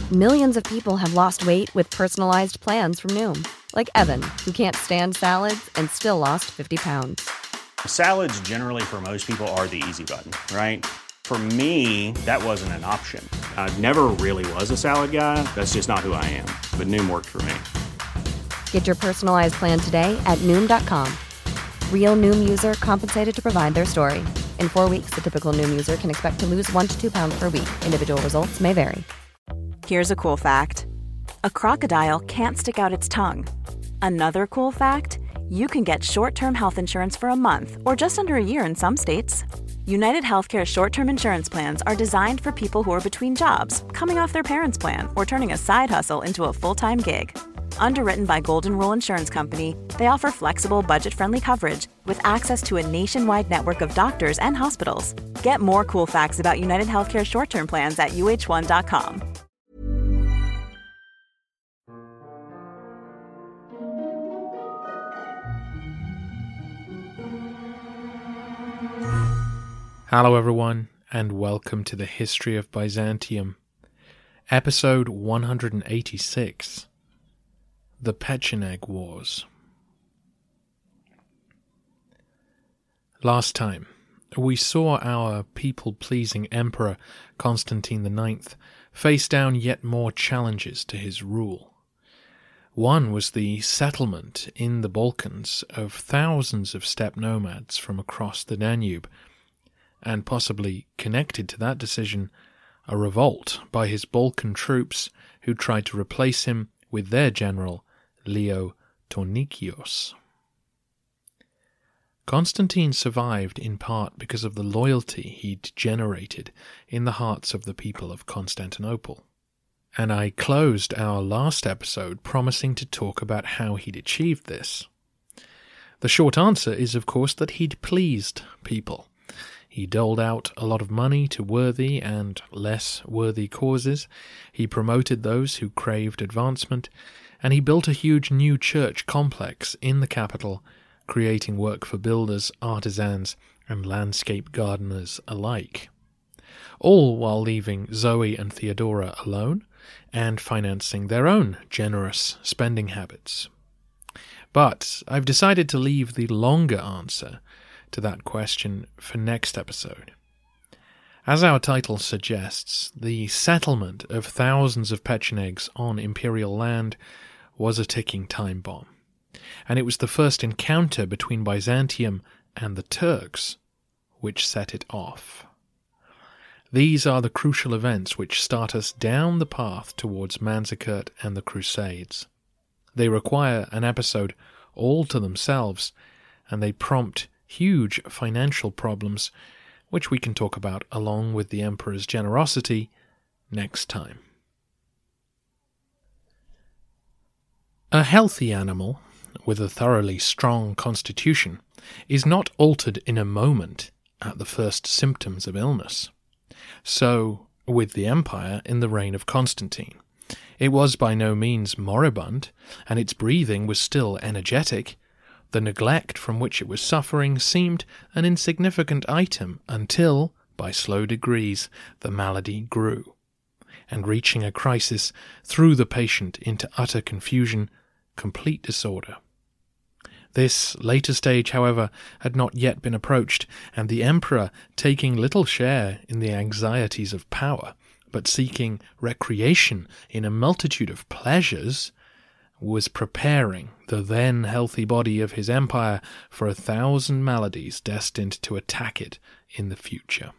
Millions of people have lost weight with personalized plans from Noom. Like Evan, who can't stand salads and still lost 50 pounds. Salads generally for most people are the easy button, right? For me, that wasn't an option. I never really was a salad guy. That's just not who I am. But Noom worked for me. Get your personalized plan today at Noom.com. Real Noom user compensated to provide their story. In 4 weeks, the typical Noom user can expect to lose 1 to 2 pounds per week. Individual results may vary. Here's a cool fact. A crocodile can't stick out its tongue. Another cool fact, you can get short-term health insurance for a month or just under a year in some states. United Healthcare short-term insurance plans are designed for people who are between jobs, coming off their parents' plan, or turning a side hustle into a full-time gig. Underwritten by Golden Rule Insurance Company, they offer flexible, budget-friendly coverage with access to a nationwide network of doctors and hospitals. Get more cool facts about United Healthcare short-term plans at uh1.com. Hello everyone, and welcome to the History of Byzantium, episode 186, The Pecheneg Wars. Last time, we saw our people-pleasing Emperor Constantine IX face down yet more challenges to his rule. One was the settlement in the Balkans of thousands of steppe nomads from across the Danube, and possibly connected to that decision, a revolt by his Balkan troops who tried to replace him with their general, Leo Tornikios. Constantine survived in part because of the loyalty he'd generated in the hearts of the people of Constantinople, and I closed our last episode promising to talk about how he'd achieved this. The short answer is, of course, that he'd pleased people. He doled out a lot of money to worthy and less worthy causes, he promoted those who craved advancement, and he built a huge new church complex in the capital, creating work for builders, artisans, and landscape gardeners alike. All while leaving Zoe and Theodora alone, and financing their own generous spending habits. But I've decided to leave the longer answer to that question for next episode. As our title suggests, the settlement of thousands of Pechenegs on imperial land was a ticking time bomb, and it was the first encounter between Byzantium and the Turks which set it off. These are the crucial events which start us down the path towards Manzikert and the Crusades. They require an episode all to themselves, and they prompt huge financial problems, which we can talk about along with the emperor's generosity next time. A healthy animal, with a thoroughly strong constitution, is not altered in a moment at the first symptoms of illness. So, with the empire in the reign of Constantine, it was by no means moribund, and its breathing was still energetic. The neglect from which it was suffering seemed an insignificant item until, by slow degrees, the malady grew, and reaching a crisis, threw the patient into utter confusion, complete disorder. This later stage, however, had not yet been approached, and the emperor, taking little share in the anxieties of power, but seeking recreation in a multitude of pleasures, was preparing the then healthy body of his empire for 1,000 maladies destined to attack it in the future.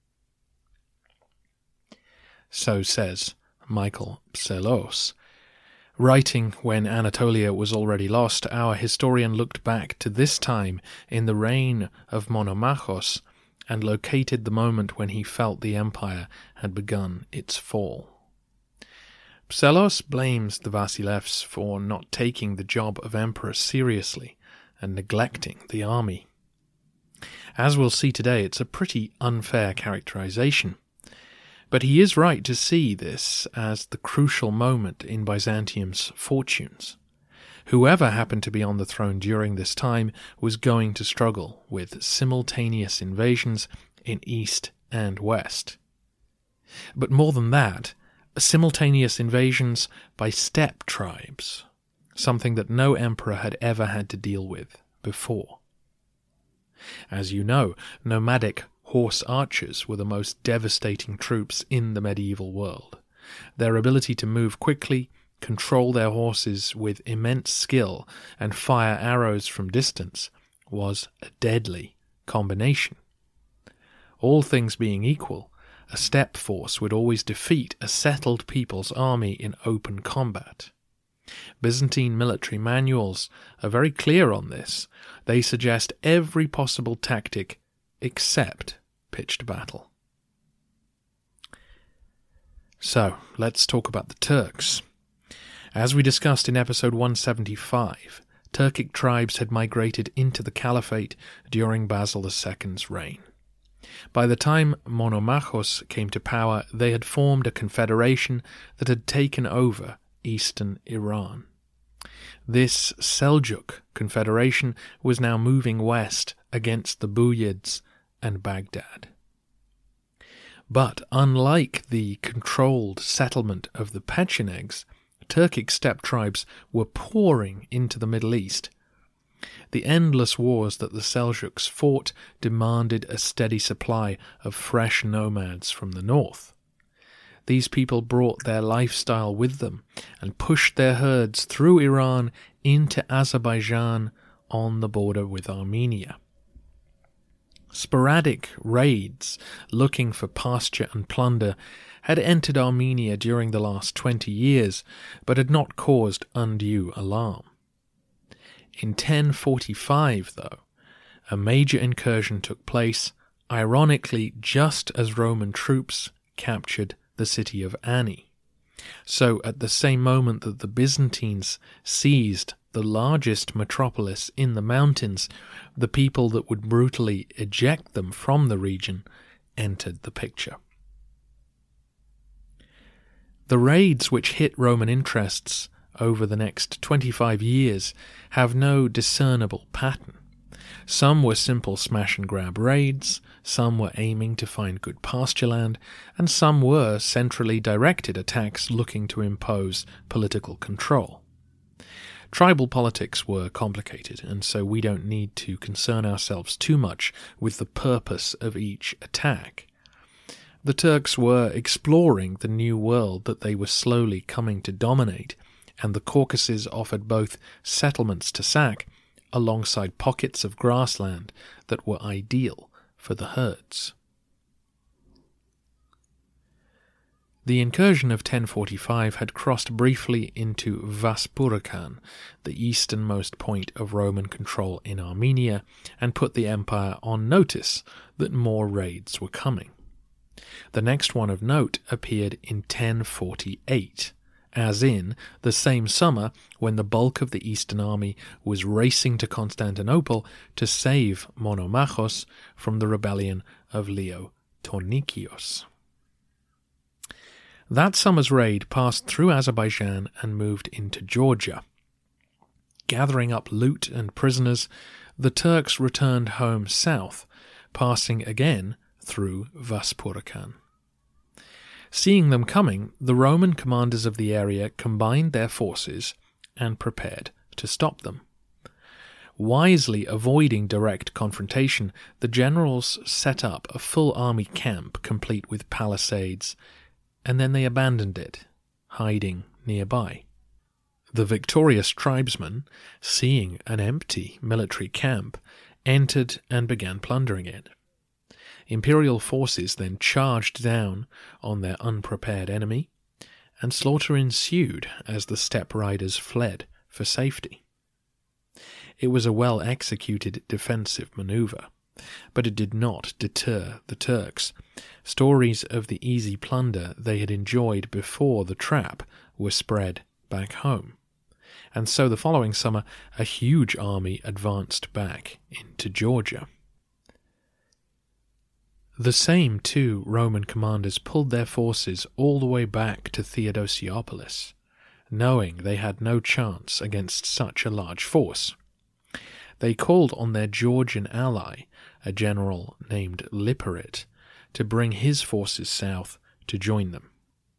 So says Michael Psellos. Writing when Anatolia was already lost, our historian looked back to this time in the reign of Monomachos and located the moment when he felt the empire had begun its fall. Psellos blames the Vasilevs for not taking the job of emperor seriously and neglecting the army. As we'll see today, it's a pretty unfair characterization. But he is right to see this as the crucial moment in Byzantium's fortunes. Whoever happened to be on the throne during this time was going to struggle with simultaneous invasions in east and west. But more than that, simultaneous invasions by steppe tribes, something that no emperor had ever had to deal with before. As you know, nomadic horse archers were the most devastating troops in the medieval world. Their ability to move quickly, control their horses with immense skill, and fire arrows from distance was a deadly combination. All things being equal, a steppe force would always defeat a settled people's army in open combat. Byzantine military manuals are very clear on this. They suggest every possible tactic except pitched battle. So, let's talk about the Turks. As we discussed in episode 175, Turkic tribes had migrated into the Caliphate during Basil II's reign. By the time Monomachos came to power, they had formed a confederation that had taken over eastern Iran. This Seljuk confederation was now moving west against the Buyids and Baghdad. But unlike the controlled settlement of the Pechenegs, Turkic steppe tribes were pouring into the Middle East. The endless wars that the Seljuks fought demanded a steady supply of fresh nomads from the north. These people brought their lifestyle with them and pushed their herds through Iran into Azerbaijan on the border with Armenia. Sporadic raids looking for pasture and plunder had entered Armenia during the last 20 years, but had not caused undue alarm. In 1045, though, a major incursion took place, ironically just as Roman troops captured the city of Ani. So at the same moment that the Byzantines seized the largest metropolis in the mountains, the people that would brutally eject them from the region entered the picture. The raids which hit Roman interests over the next 25 years have no discernible pattern. Some were simple smash-and-grab raids, some were aiming to find good pasture land, and some were centrally directed attacks looking to impose political control. Tribal politics were complicated, and so we don't need to concern ourselves too much with the purpose of each attack. The Turks were exploring the new world that they were slowly coming to dominate, and the Caucasus offered both settlements to sack alongside pockets of grassland that were ideal for the herds. The incursion of 1045 had crossed briefly into Vaspurakan, the easternmost point of Roman control in Armenia, and put the empire on notice that more raids were coming. The next one of note appeared in 1048, as in the same summer when the bulk of the Eastern army was racing to Constantinople to save Monomachos from the rebellion of Leo Tornikios. That summer's raid passed through Azerbaijan and moved into Georgia. Gathering up loot and prisoners, the Turks returned home south, passing again through Vaspurakan. Seeing them coming, the Roman commanders of the area combined their forces and prepared to stop them. Wisely avoiding direct confrontation, the generals set up a full army camp complete with palisades, and then they abandoned it, hiding nearby. The victorious tribesmen, seeing an empty military camp, entered and began plundering it. Imperial forces then charged down on their unprepared enemy, and slaughter ensued as the steppe riders fled for safety. It was a well-executed defensive maneuver, but it did not deter the Turks. Stories of the easy plunder they had enjoyed before the trap were spread back home, and so the following summer a huge army advanced back into Georgia. The same two Roman commanders pulled their forces all the way back to Theodosiopolis, knowing they had no chance against such a large force. They called on their Georgian ally, a general named Liparit, to bring his forces south to join them.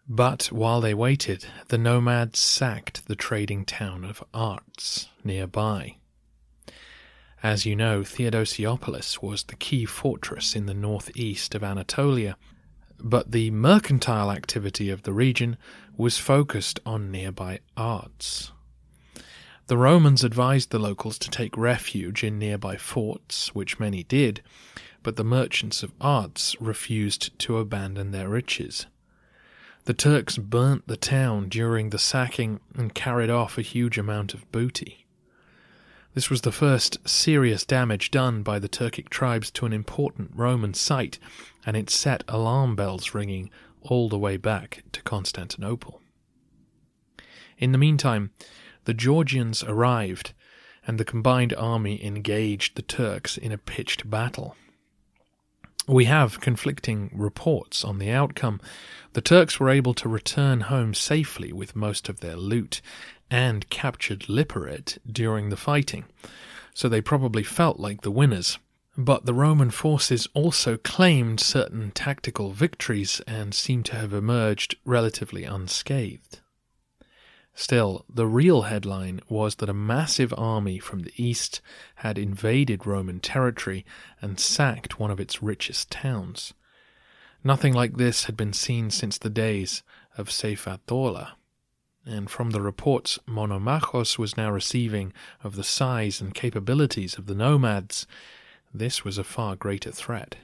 But while they waited, the nomads sacked the trading town of Arts nearby. As you know, Theodosiopolis was the key fortress in the northeast of Anatolia, but the mercantile activity of the region was focused on nearby Arts. The Romans advised the locals to take refuge in nearby forts, which many did, but the merchants of Arts refused to abandon their riches. The Turks burnt the town during the sacking and carried off a huge amount of booty. This was the first serious damage done by the Turkic tribes to an important Roman site, and it set alarm bells ringing all the way back to Constantinople. In the meantime, the Georgians arrived, and the combined army engaged the Turks in a pitched battle. We have conflicting reports on the outcome. The Turks were able to return home safely with most of their loot, and captured Liparit during the fighting, so they probably felt like the winners. But the Roman forces also claimed certain tactical victories and seem to have emerged relatively unscathed. Still, the real headline was that a massive army from the east had invaded Roman territory and sacked one of its richest towns. Nothing like this had been seen since the days of Seyf-ad-Dawla, and from the reports Monomachos was now receiving of the size and capabilities of the nomads, this was a far greater threat.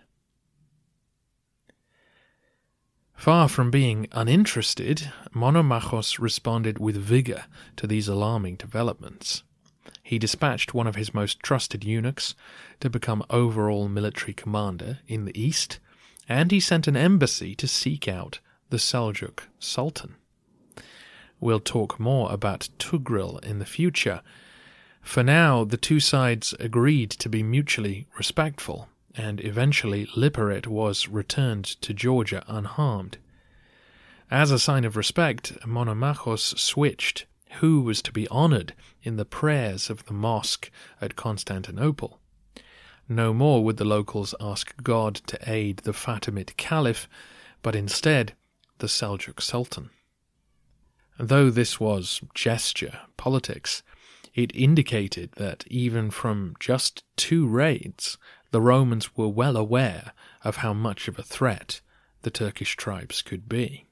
Far from being uninterested, Monomachos responded with vigour to these alarming developments. He dispatched one of his most trusted eunuchs to become overall military commander in the east, and he sent an embassy to seek out the Seljuk Sultan. We'll talk more about Tugril in the future. For now, the two sides agreed to be mutually respectful, and eventually Liparit was returned to Georgia unharmed. As a sign of respect, Monomachos switched who was to be honoured in the prayers of the mosque at Constantinople. No more would the locals ask God to aid the Fatimid Caliph, but instead the Seljuk Sultan. Though this was gesture politics, it indicated that even from just 2 raids, the Romans were well aware of how much of a threat the Turkish tribes could be.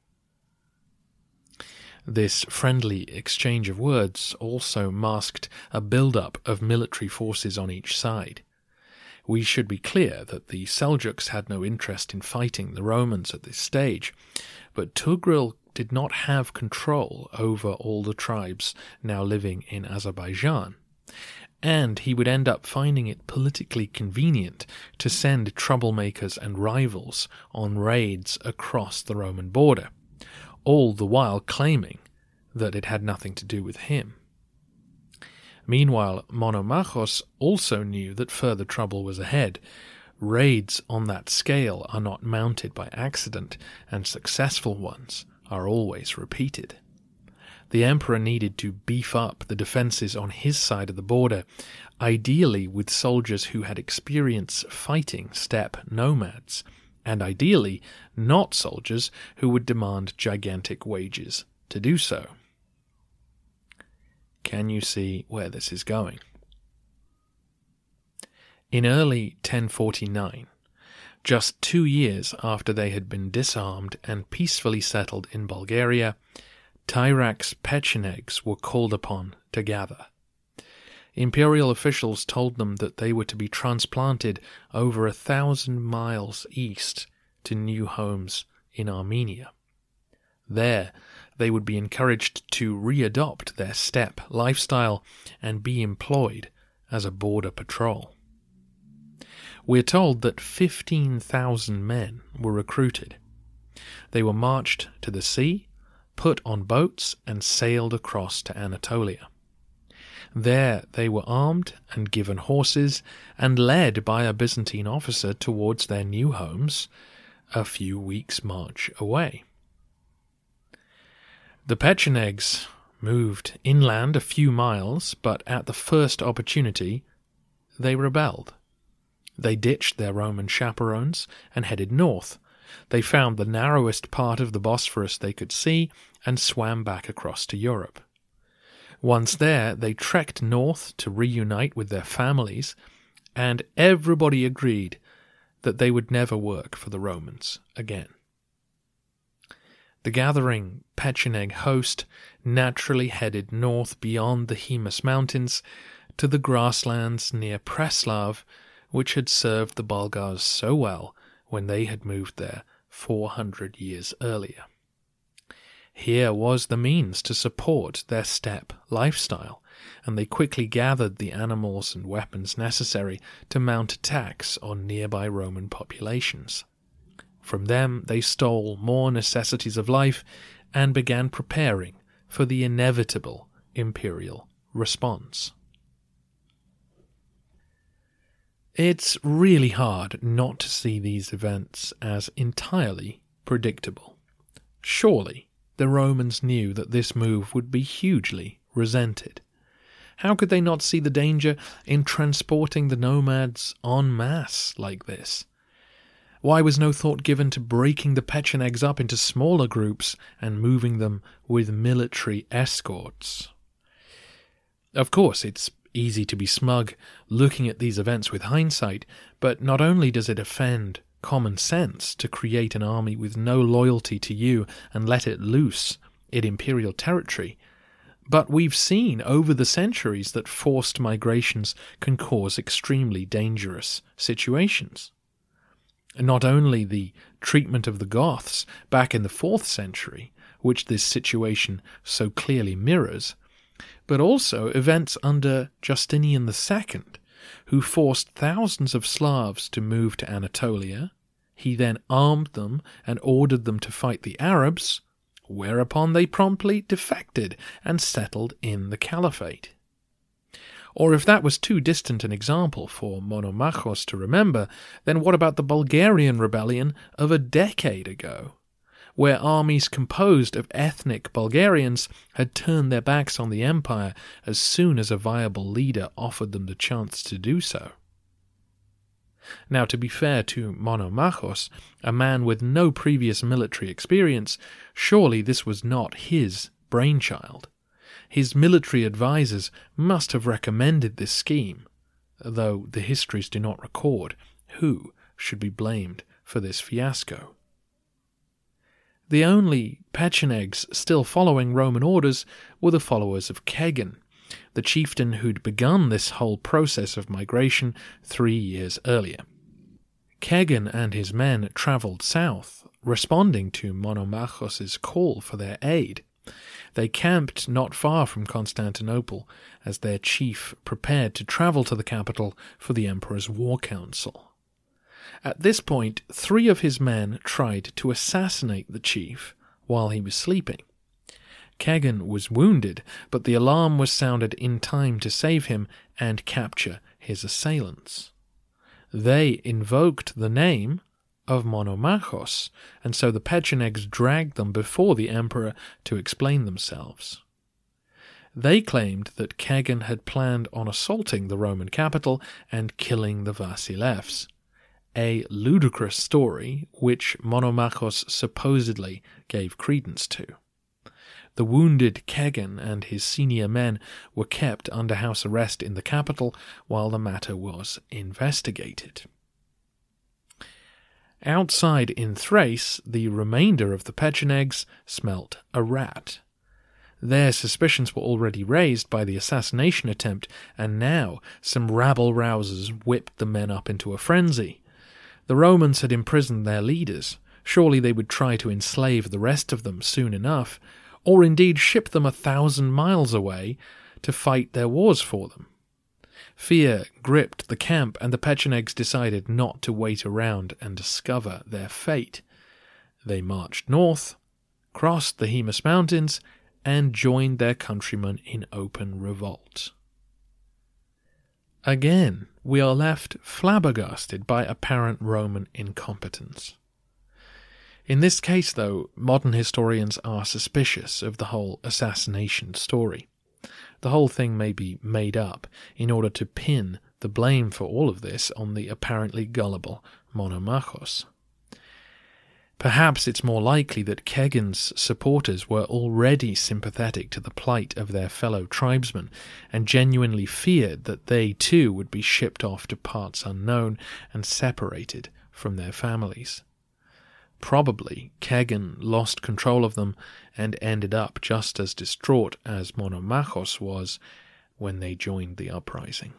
This friendly exchange of words also masked a build-up of military forces on each side. We should be clear that the Seljuks had no interest in fighting the Romans at this stage, but Tugril did not have control over all the tribes now living in Azerbaijan, and he would end up finding it politically convenient to send troublemakers and rivals on raids across the Roman border, all the while claiming that it had nothing to do with him. Meanwhile, Monomachos also knew that further trouble was ahead. Raids on that scale are not mounted by accident, and successful ones are always repeated. The emperor needed to beef up the defences on his side of the border, ideally with soldiers who had experience fighting steppe nomads, and ideally not soldiers who would demand gigantic wages to do so. Can you see where this is going? In early 1049, just 2 years after they had been disarmed and peacefully settled in Bulgaria, Tyraks Pechenegs were called upon to gather. Imperial officials told them that they were to be transplanted over 1,000 miles east to new homes in Armenia. There, they would be encouraged to readopt their steppe lifestyle and be employed as a border patrol. We're told that 15,000 men were recruited. They were marched to the sea, put on boats, and sailed across to Anatolia. There they were armed and given horses and led by a Byzantine officer towards their new homes, a few weeks' march away. The Pechenegs moved inland a few miles, but at the first opportunity they rebelled. They ditched their Roman chaperones and headed north, they found the narrowest part of the Bosphorus they could see and swam back across to Europe. Once there, they trekked north to reunite with their families, and everybody agreed that they would never work for the Romans again. The gathering Pecheneg host naturally headed north beyond the Hemus Mountains to the grasslands near Preslav, which had served the Bulgars so well when they had moved there 400 years earlier. Here was the means to support their steppe lifestyle, and they quickly gathered the animals and weapons necessary to mount attacks on nearby Roman populations. From them they stole more necessities of life and began preparing for the inevitable imperial response. It's really hard not to see these events as entirely predictable. Surely the Romans knew that this move would be hugely resented. How could they not see the danger in transporting the nomads en masse like this? Why was no thought given to breaking the Pechenegs up into smaller groups and moving them with military escorts? Of course, it's easy to be smug looking at these events with hindsight, but not only does it offend common sense to create an army with no loyalty to you and let it loose in imperial territory, but we've seen over the centuries that forced migrations can cause extremely dangerous situations. Not only the treatment of the Goths back in the 4th century, which this situation so clearly mirrors, but also events under Justinian II, who forced thousands of Slavs to move to Anatolia. He then armed them and ordered them to fight the Arabs, whereupon they promptly defected and settled in the Caliphate. Or if that was too distant an example for Monomachos to remember, then what about the Bulgarian rebellion of a decade ago, where armies composed of ethnic Bulgarians had turned their backs on the empire as soon as a viable leader offered them the chance to do so? Now, to be fair to Monomachos, a man with no previous military experience, surely this was not his brainchild. His military advisers must have recommended this scheme, though the histories do not record who should be blamed for this fiasco. The only Pechenegs still following Roman orders were the followers of Kegan, the chieftain who'd begun this whole process of migration 3 years earlier. Kegan and his men travelled south, responding to Monomachos' call for their aid. They camped not far from Constantinople as their chief prepared to travel to the capital for the emperor's war council. At this point, 3 of his men tried to assassinate the chief while he was sleeping. Kegan was wounded, but the alarm was sounded in time to save him and capture his assailants. They invoked the name of Monomachos, and so the Pechenegs dragged them before the emperor to explain themselves. They claimed that Kegan had planned on assaulting the Roman capital and killing the Vasilevs, a ludicrous story which Monomachos supposedly gave credence to. The wounded Kegan and his senior men were kept under house arrest in the capital while the matter was investigated. Outside in Thrace, the remainder of the Pechenegs smelt a rat. Their suspicions were already raised by the assassination attempt, and now some rabble-rousers whipped the men up into a frenzy. The Romans had imprisoned their leaders. Surely they would try to enslave the rest of them soon enough, or indeed ship them 1,000 miles away to fight their wars for them. Fear gripped the camp, and the Pechenegs decided not to wait around and discover their fate. They marched north, crossed the Hemus Mountains, and joined their countrymen in open revolt. Again, we are left flabbergasted by apparent Roman incompetence. In this case, though, modern historians are suspicious of the whole assassination story. The whole thing may be made up in order to pin the blame for all of this on the apparently gullible Monomachos. Perhaps it's more likely that Kegin's supporters were already sympathetic to the plight of their fellow tribesmen and genuinely feared that they too would be shipped off to parts unknown and separated from their families. Probably Kegin lost control of them and ended up just as distraught as Monomachos was when they joined the uprising.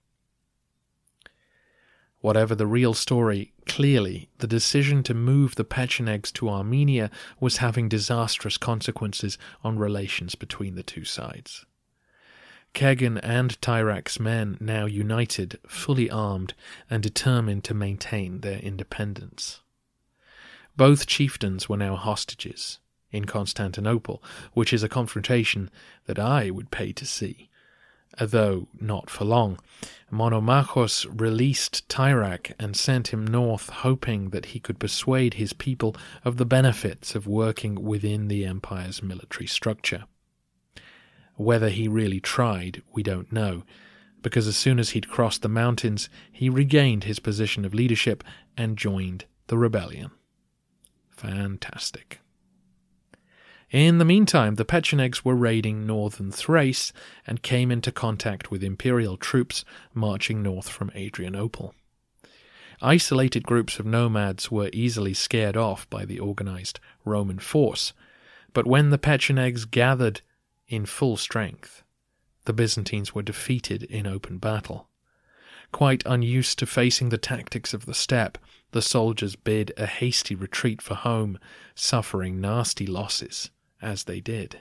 Whatever the real story, clearly the decision to move the Pechenegs to Armenia was having disastrous consequences on relations between the two sides. Kegin and Tyrak's men now united, fully armed, and determined to maintain their independence. Both chieftains were now hostages in Constantinople, which is a confrontation that I would pay to see. Though not for long, Monomachos released Tyrak and sent him north, hoping that he could persuade his people of the benefits of working within the empire's military structure. Whether he really tried, we don't know, because as soon as he'd crossed the mountains, he regained his position of leadership and joined the rebellion. Fantastic. In the meantime, the Pechenegs were raiding northern Thrace and came into contact with imperial troops marching north from Adrianople. Isolated groups of nomads were easily scared off by the organized Roman force, but when the Pechenegs gathered in full strength, the Byzantines were defeated in open battle. Quite unused to facing the tactics of the steppe, the soldiers bid a hasty retreat for home, suffering nasty losses as they did.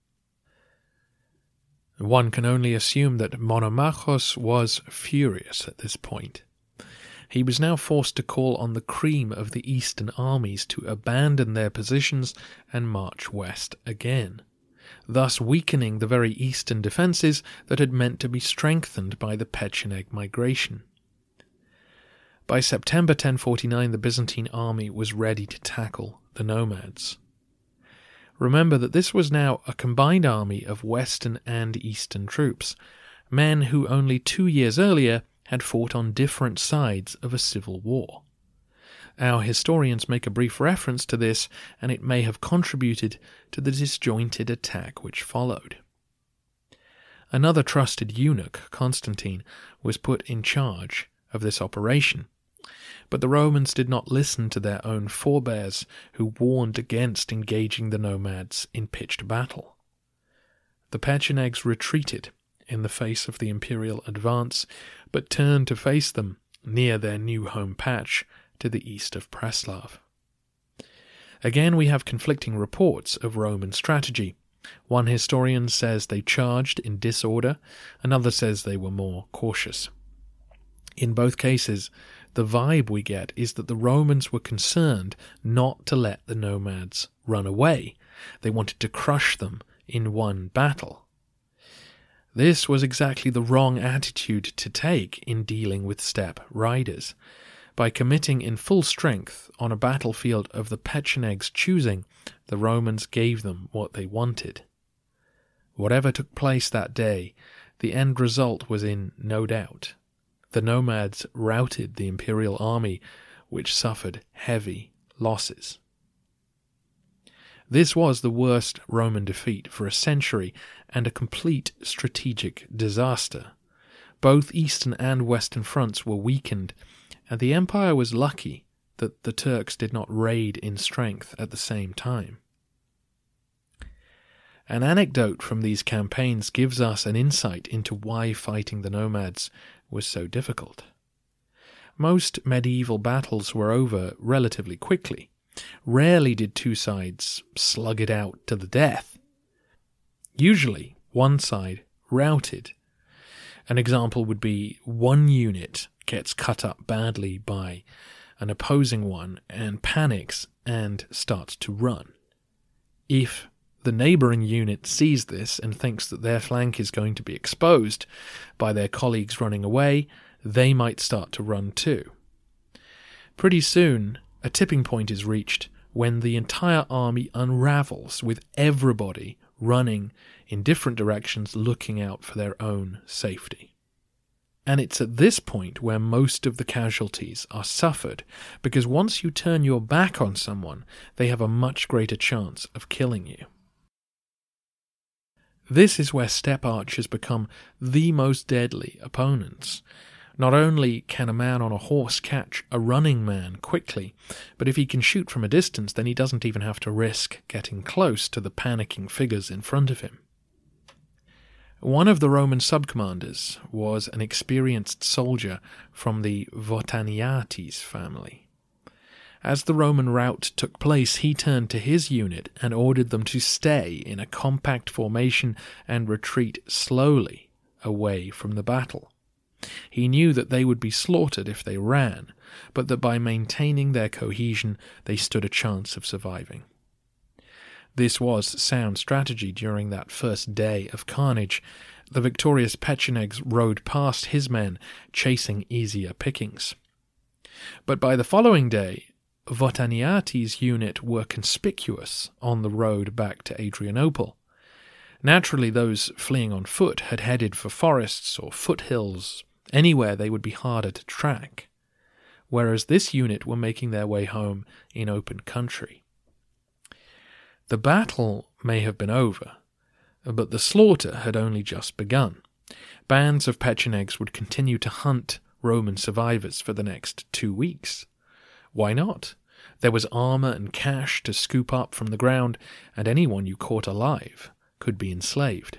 One can only assume that Monomachos was furious at this point. He was now forced to call on the cream of the eastern armies to abandon their positions and march west again, thus weakening the very eastern defences that had meant to be strengthened by the Pecheneg migration. By September 1049, the Byzantine army was ready to tackle the nomads. Remember that this was now a combined army of western and eastern troops, men who only 2 years earlier had fought on different sides of a civil war. Our historians make a brief reference to this, and it may have contributed to the disjointed attack which followed. Another trusted eunuch, Constantine, was put in charge of this operation, but the Romans did not listen to their own forebears who warned against engaging the nomads in pitched battle. The Pechenegs retreated in the face of the imperial advance, but turned to face them near their new home patch to the east of Preslav. Again, we have conflicting reports of Roman strategy. One historian says they charged in disorder, another says they were more cautious. In both cases, the vibe we get is that the Romans were concerned not to let the nomads run away. They wanted to crush them in one battle. This was exactly the wrong attitude to take in dealing with steppe riders. By committing in full strength on a battlefield of the Pechenegs' choosing, the Romans gave them what they wanted. Whatever took place that day, the end result was in no doubt. The nomads routed the imperial army, which suffered heavy losses. This was the worst Roman defeat for a century and a complete strategic disaster. Both eastern and western fronts were weakened, and the empire was lucky that the Turks did not raid in strength at the same time. An anecdote from these campaigns gives us an insight into why fighting the nomads was so difficult. Most medieval battles were over relatively quickly. Rarely did two sides slug it out to the death. Usually, one side routed. An example would be one unit gets cut up badly by an opposing one and panics and starts to run. If the neighbouring unit sees this and thinks that their flank is going to be exposed by their colleagues running away, they might start to run too. Pretty soon, a tipping point is reached when the entire army unravels, with everybody running in different directions looking out for their own safety. And it's at this point where most of the casualties are suffered, because once you turn your back on someone, they have a much greater chance of killing you. This is where steppe archers become the most deadly opponents. Not only can a man on a horse catch a running man quickly, but if he can shoot from a distance, then he doesn't even have to risk getting close to the panicking figures in front of him. One of the Roman subcommanders was an experienced soldier from the Votaniates family. As the Roman rout took place, he turned to his unit and ordered them to stay in a compact formation and retreat slowly away from the battle. He knew that they would be slaughtered if they ran, but that by maintaining their cohesion they stood a chance of surviving. This was sound strategy during that first day of carnage. The victorious Pechenegs rode past his men, chasing easier pickings. But by the following day, Votaniates' unit were conspicuous on the road back to Adrianople. Naturally, those fleeing on foot had headed for forests or foothills, anywhere they would be harder to track, whereas this unit were making their way home in open country. The battle may have been over, but the slaughter had only just begun. Bands of Pechenegs would continue to hunt Roman survivors for the next 2 weeks. Why not? There was armor and cash to scoop up from the ground, and anyone you caught alive could be enslaved.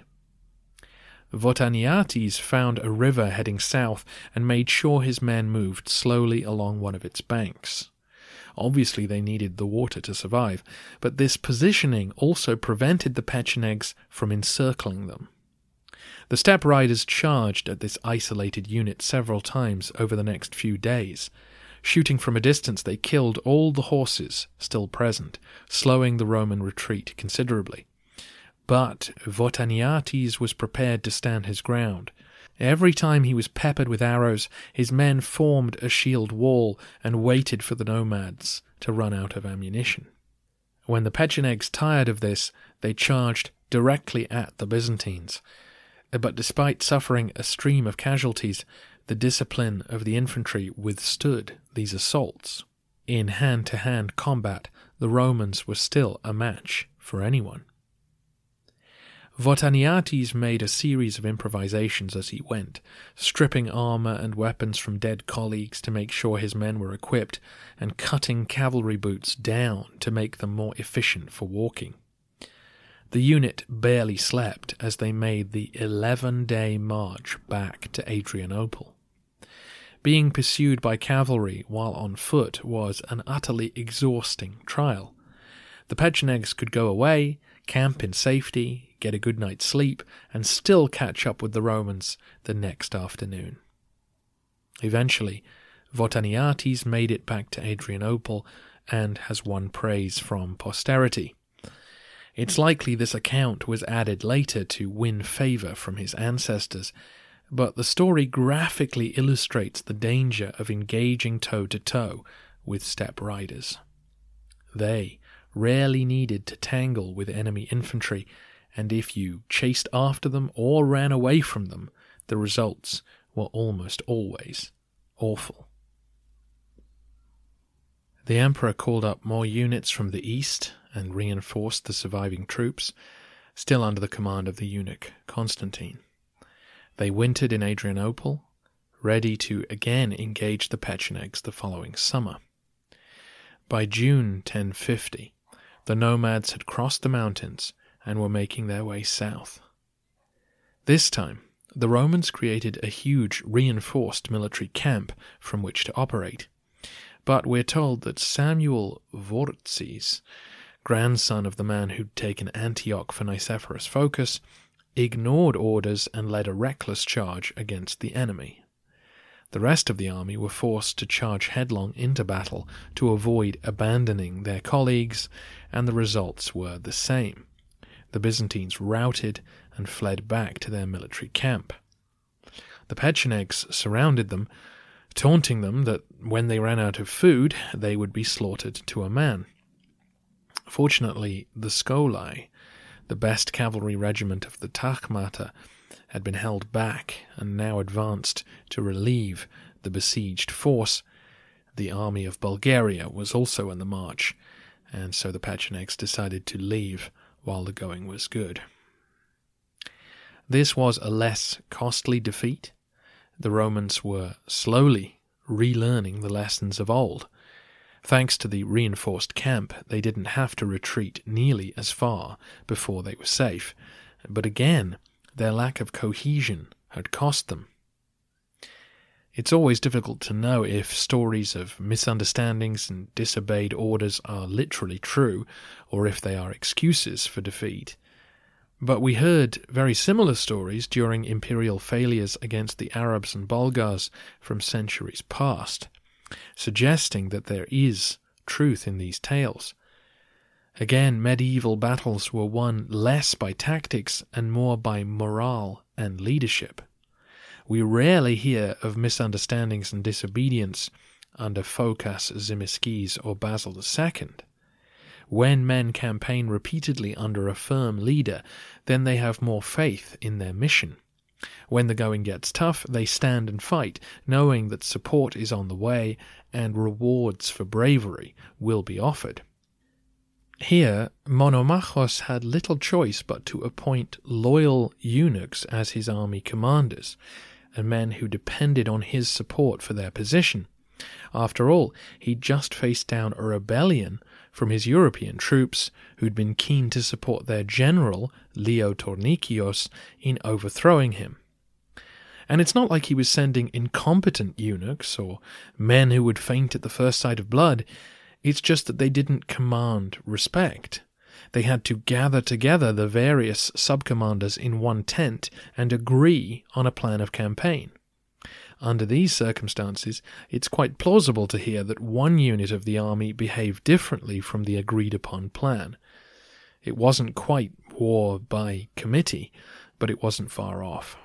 Votaniates found a river heading south and made sure his men moved slowly along one of its banks. Obviously they needed the water to survive, but this positioning also prevented the Pechenegs from encircling them. The steppe riders charged at this isolated unit several times over the next few days. Shooting from a distance, they killed all the horses still present, slowing the Roman retreat considerably. But Votaniates was prepared to stand his ground. Every time he was peppered with arrows, his men formed a shield wall and waited for the nomads to run out of ammunition. When the Pechenegs tired of this, they charged directly at the Byzantines. But despite suffering a stream of casualties, the discipline of the infantry withstood these assaults. In hand-to-hand combat, the Romans were still a match for anyone. Votaniates made a series of improvisations as he went, stripping armor and weapons from dead colleagues to make sure his men were equipped, and cutting cavalry boots down to make them more efficient for walking. The unit barely slept as they made the 11-day march back to Adrianople. Being pursued by cavalry while on foot was an utterly exhausting trial. The Pechenegs could go away, camp in safety, get a good night's sleep, and still catch up with the Romans the next afternoon. Eventually, Votaniates made it back to Adrianople and has won praise from posterity. It's likely this account was added later to win favour from his ancestors, but the story graphically illustrates the danger of engaging toe-to-toe with steppe riders. They rarely needed to tangle with enemy infantry, and if you chased after them or ran away from them, the results were almost always awful. The emperor called up more units from the east and reinforced the surviving troops, still under the command of the eunuch Constantine. They wintered in Adrianople, ready to again engage the Pechenegs the following summer. By June 1050, the nomads had crossed the mountains and were making their way south. This time, the Romans created a huge reinforced military camp from which to operate, but we're told that Samuel Vortzes, grandson of the man who'd taken Antioch for Nicephorus Phocas, ignored orders and led a reckless charge against the enemy. The rest of the army were forced to charge headlong into battle to avoid abandoning their colleagues, and the results were the same. The Byzantines routed and fled back to their military camp. The Pechenegs surrounded them, taunting them that when they ran out of food, they would be slaughtered to a man. Fortunately, the Scolae, the best cavalry regiment of the Tachmata, had been held back and now advanced to relieve the besieged force. The army of Bulgaria was also on the march, and so the Pechenegs decided to leave while the going was good. This was a less costly defeat. The Romans were slowly relearning the lessons of old. Thanks to the reinforced camp, they didn't have to retreat nearly as far before they were safe. But again, their lack of cohesion had cost them. It's always difficult to know if stories of misunderstandings and disobeyed orders are literally true, or if they are excuses for defeat. But we heard very similar stories during imperial failures against the Arabs and Bulgars from centuries past, suggesting that there is truth in these tales. Again, medieval battles were won less by tactics and more by morale and leadership. We rarely hear of misunderstandings and disobedience under Phocas Tzimiskes or Basil II. When men campaign repeatedly under a firm leader, then they have more faith in their mission. When the going gets tough, they stand and fight, knowing that support is on the way and rewards for bravery will be offered. Here, Monomachos had little choice but to appoint loyal eunuchs as his army commanders, and men who depended on his support for their position. After all, he'd just faced down a rebellion from his European troops who'd been keen to support their general, Leo Tournikios, in overthrowing him. And it's not like he was sending incompetent eunuchs or men who would faint at the first sight of blood. It's just that they didn't command respect. They had to gather together the various subcommanders in one tent and agree on a plan of campaign. Under these circumstances, it's quite plausible to hear that one unit of the army behaved differently from the agreed-upon plan. It wasn't quite war by committee, but it wasn't far off.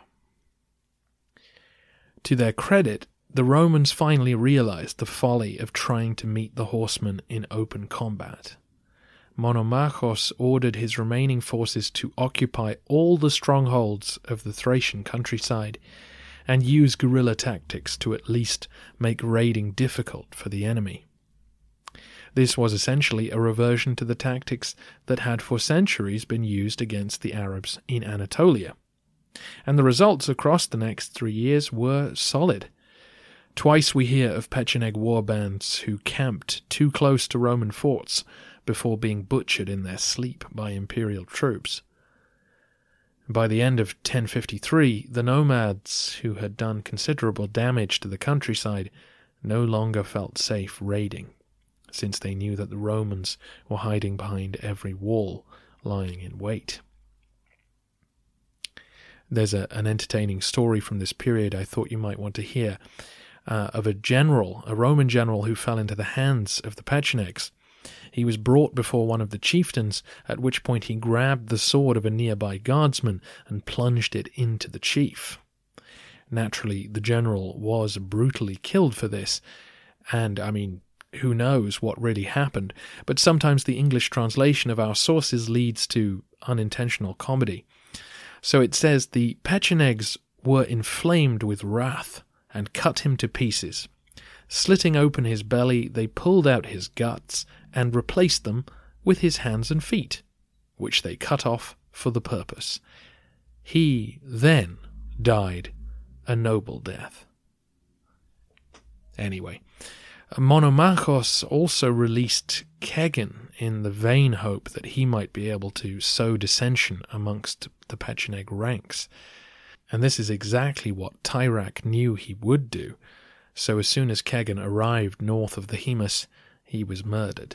To their credit, the Romans finally realized the folly of trying to meet the horsemen in open combat. Monomachos ordered his remaining forces to occupy all the strongholds of the Thracian countryside and use guerrilla tactics to at least make raiding difficult for the enemy. This was essentially a reversion to the tactics that had for centuries been used against the Arabs in Anatolia. And the results across the next 3 years were solid. Twice we hear of Pecheneg warbands who camped too close to Roman forts before being butchered in their sleep by imperial troops. By the end of 1053, the nomads, who had done considerable damage to the countryside, no longer felt safe raiding, since they knew that the Romans were hiding behind every wall, lying in wait. There's an entertaining story from this period I thought you might want to hear, of a Roman general who fell into the hands of the Pechenegs. He was brought before one of the chieftains, at which point he grabbed the sword of a nearby guardsman and plunged it into the chief. Naturally, the general was brutally killed for this, and, who knows what really happened, but sometimes the English translation of our sources leads to unintentional comedy. So it says, the Pechenegs were inflamed with wrath and cut him to pieces. Slitting open his belly, they pulled out his guts and replaced them with his hands and feet, which they cut off for the purpose. He then died a noble death. Anyway, Monomachos also released Kegan in the vain hope that he might be able to sow dissension amongst the Pecheneg ranks. And this is exactly what Tyrak knew he would do. So as soon as Kegan arrived north of the Haemus, he was murdered.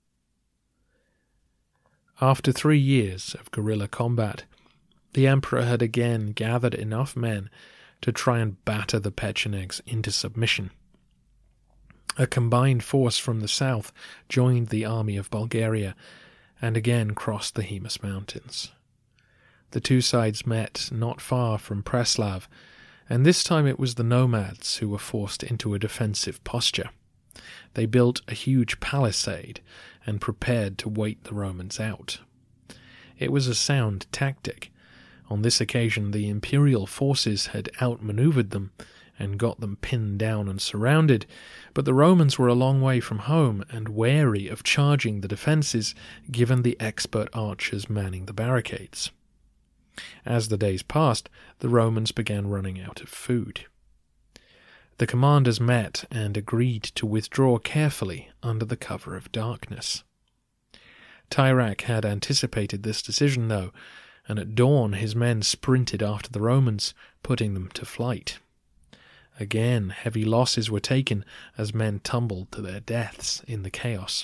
After 3 years of guerrilla combat, the emperor had again gathered enough men to try and batter the Pechenegs into submission. A combined force from the south joined the army of Bulgaria and again crossed the Haemus mountains. The two sides met not far from Preslav, and this time it was the nomads who were forced into a defensive posture. They built a huge palisade and prepared to wait the Romans out. It was a sound tactic. On this occasion, the imperial forces had outmaneuvered them and got them pinned down and surrounded, but the Romans were a long way from home and wary of charging the defences given the expert archers manning the barricades. As the days passed, the Romans began running out of food. The commanders met and agreed to withdraw carefully under the cover of darkness. Tyrrach had anticipated this decision, though, and at dawn his men sprinted after the Romans, putting them to flight. Again, heavy losses were taken as men tumbled to their deaths in the chaos.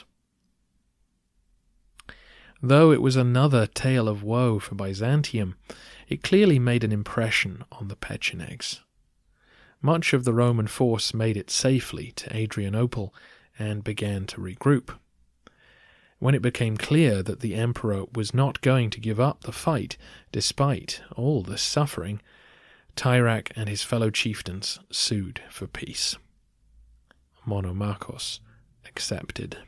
Though it was another tale of woe for Byzantium, it clearly made an impression on the Pechenegs. Much of the Roman force made it safely to Adrianople and began to regroup. When it became clear that the emperor was not going to give up the fight despite all the suffering, Tyrrach and his fellow chieftains sued for peace. Monomachos accepted.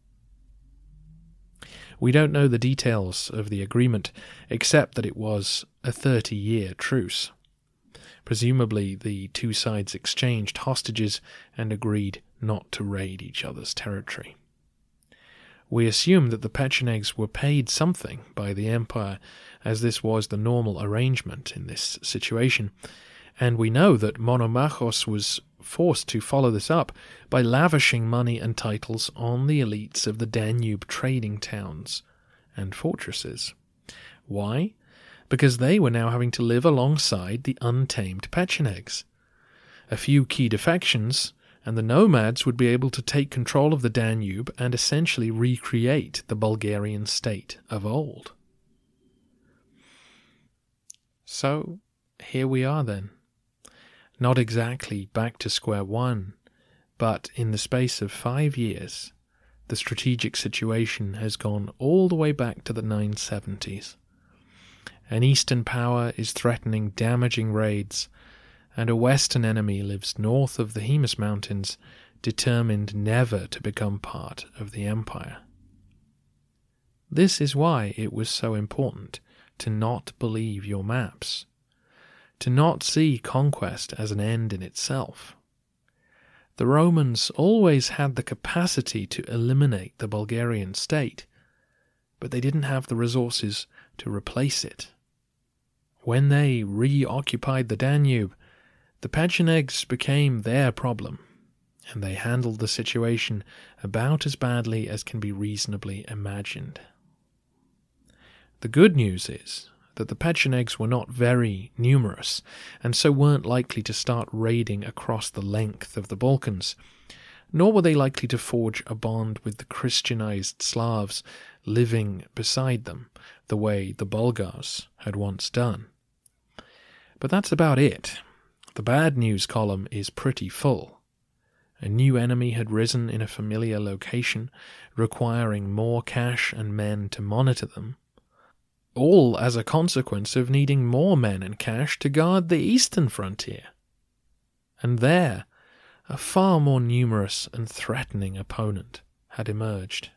We don't know the details of the agreement, except that it was a 30-year truce. Presumably, the two sides exchanged hostages and agreed not to raid each other's territory. We assume that the Pechenegs were paid something by the empire, as this was the normal arrangement in this situation, and we know that Monomachos was forced to follow this up by lavishing money and titles on the elites of the Danube trading towns and fortresses. Why? Because they were now having to live alongside the untamed Pechenegs. A few key defections, and the nomads would be able to take control of the Danube and essentially recreate the Bulgarian state of old. So, here we are then. Not exactly back to square one, but in the space of 5 years, the strategic situation has gone all the way back to the 970s. An eastern power is threatening damaging raids, and a western enemy lives north of the Haemus Mountains, determined never to become part of the empire. This is why it was so important to not believe your maps, to not see conquest as an end in itself. The Romans always had the capacity to eliminate the Bulgarian state, but they didn't have the resources to replace it. When they reoccupied the Danube, the Pechenegs became their problem, and they handled the situation about as badly as can be reasonably imagined. The good news is that the Pechenegs were not very numerous, and so weren't likely to start raiding across the length of the Balkans, nor were they likely to forge a bond with the Christianized Slavs living beside them, the way the Bulgars had once done. But that's about it. The bad news column is pretty full. A new enemy had risen in a familiar location, requiring more cash and men to monitor them, all as a consequence of needing more men and cash to guard the eastern frontier. And there, a far more numerous and threatening opponent had emerged.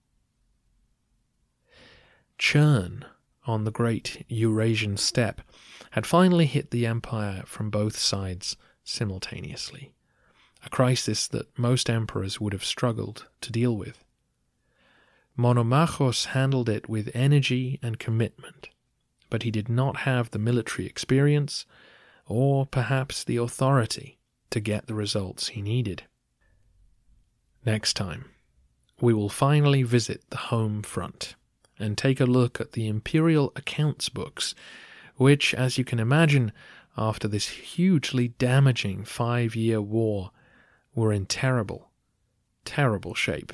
Churn on the great Eurasian steppe had finally hit the empire from both sides simultaneously, a crisis that most emperors would have struggled to deal with. Monomachos handled it with energy and commitment, but he did not have the military experience or perhaps the authority to get the results he needed. Next time, we will finally visit the home front and take a look at the imperial accounts books, which, as you can imagine, after this hugely damaging 5-year war, were in terrible, terrible shape.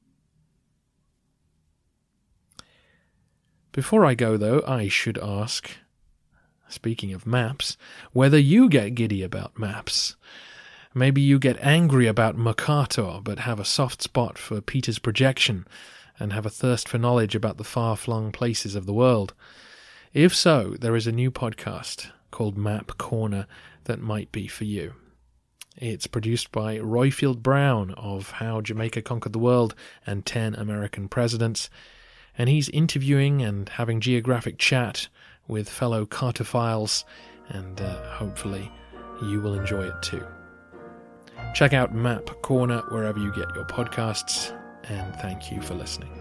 Before I go, though, I should ask, speaking of maps, whether you get giddy about maps. Maybe you get angry about Mercator, but have a soft spot for Peter's projection, and have a thirst for knowledge about the far-flung places of the world. If so, there is a new podcast called Map Corner that might be for you. It's produced by Royfield Brown of How Jamaica Conquered the World and 10 American Presidents, and he's interviewing and having geographic chat with fellow Cartophiles, and hopefully you will enjoy it too. Check out Map Corner wherever you get your podcasts, and thank you for listening.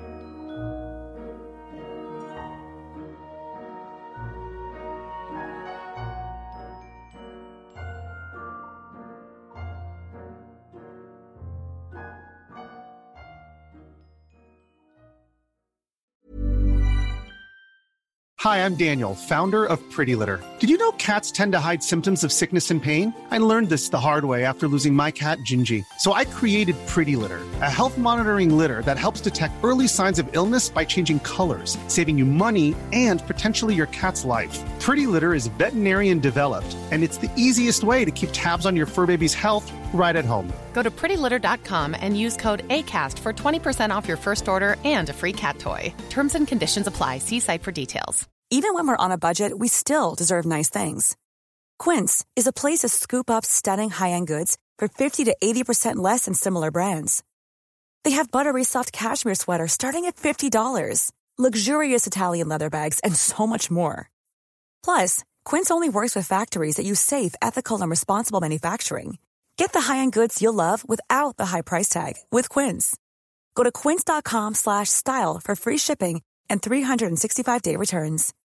Hi, I'm Daniel, founder of Pretty Litter. Did you know cats tend to hide symptoms of sickness and pain? I learned this the hard way after losing my cat, Gingy. So I created Pretty Litter, a health monitoring litter that helps detect early signs of illness by changing colors, saving you money and potentially your cat's life. Pretty Litter is veterinarian developed, and it's the easiest way to keep tabs on your fur baby's health right at home. Go to prettylitter.com and use code ACAST for 20% off your first order and a free cat toy. Terms and conditions apply. See site for details. Even when we're on a budget, we still deserve nice things. Quince is a place to scoop up stunning high-end goods for 50 to 80% less than similar brands. They have buttery soft cashmere sweaters starting at $50, luxurious Italian leather bags, and so much more. Plus, Quince only works with factories that use safe, ethical, and responsible manufacturing. Get the high-end goods you'll love without the high price tag with Quince. Go to quince.com/style for free shipping and 365-day returns.